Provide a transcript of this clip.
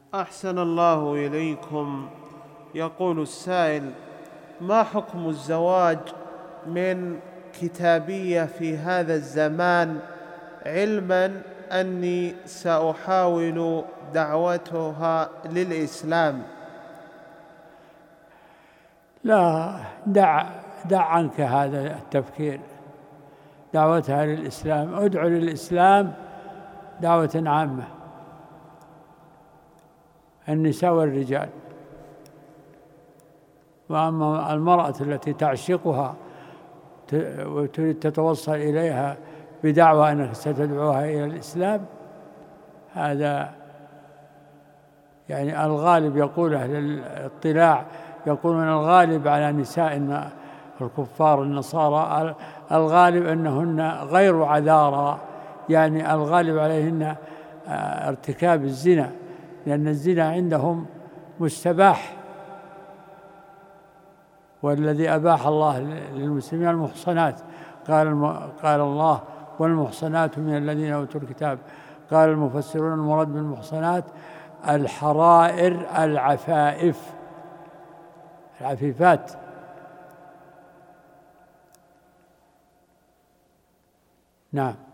أحسن الله إليكم. يقول السائل: ما حكم الزواج من كتابية في هذا الزمان، علما أني سأحاول دعوتها للإسلام؟ لا، دع عنك هذا التفكير. دعوتها للإسلام، ادعو للإسلام دعوة عامة، النساء والرجال. وأما المرأة التي تعشقها وتريد تتوصل إليها بدعوى أنك ستدعوها إلى الإسلام، هذا يعني الغالب، يقول أهل الاطلاع يقولون الغالب على نساء الكفار النصارى، الغالب أنهن غير عذارى، يعني الغالب عليهن ارتكاب الزنا، لأن الزنا عندهم مستباح. والذي أباح الله للمسلمين المحصنات، قال الله: والمحصنات من الذين أوتوا الكتاب. قال المفسرون المراد بالمحصنات الحرائر العفيفات. نعم.